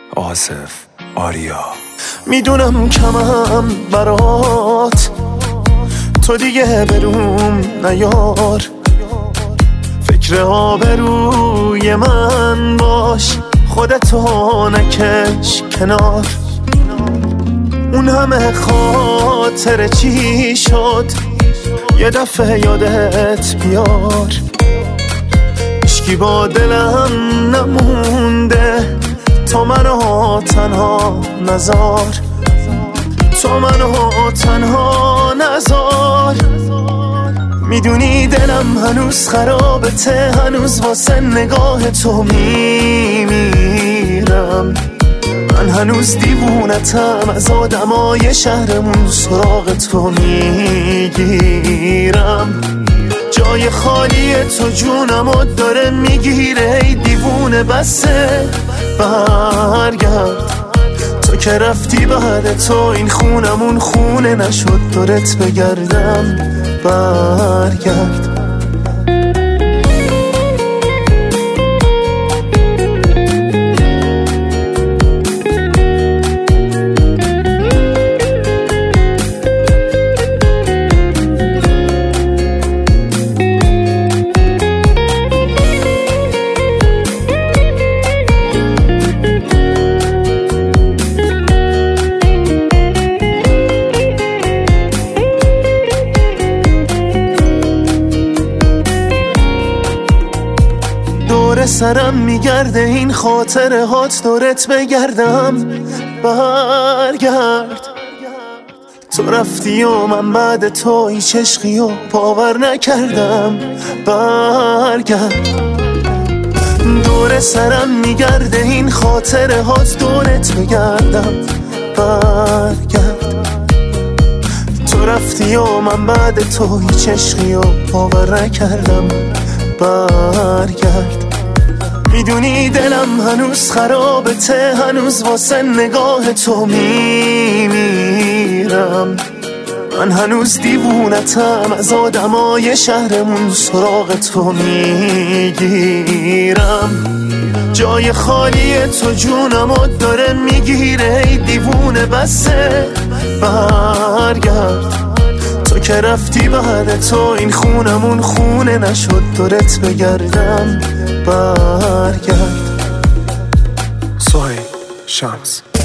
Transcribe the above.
آصف آریا. میدونم کمم برات، تو دیگه بروم نیار، فکر آبروی من باش، خودتو نکش کنار. اون همه خاطر چی شد یه دفعه یادت بیار. اشکی با دلم نمونده، تو منو تنها نذار، تو منو تنها نذار. میدونی دلم هنوز خرابته، هنوز واسه نگاه تو میمیرم. من هنوز دیوونتم، از آدمای شهرمون سراغ تو میگیرم. جای خالی تو جونمو داره میگیره، ای دیوونه بسه برگرد. تو که رفتی بعد تو این خونمون خونه نشد، دورت بگردم برگرد. سرم میگرده این خاطره هات، دورت بگردم برگرد. تو رفتی و من بعد تو هیچ عشقی و باور نکردم برگرد. دور سرم میگرده این خاطره هات، دورت بگردم برگرد. تو رفتی و من بعد تو هیچ عشقی و باور نکردم برگرد. میدونی دلم هنوز خرابته، هنوز واسه نگاه تو میمیرم. من هنوز دیوونتم، از آدمای شهرمون سراغ تو میگیرم. جای خالی تو جونمو داره میگیره، ای دیوونه بسه برگرد. تو که رفتی بعد تو این خونمون خونه نشد، دورت بگردم برگرد. سهیل شمس.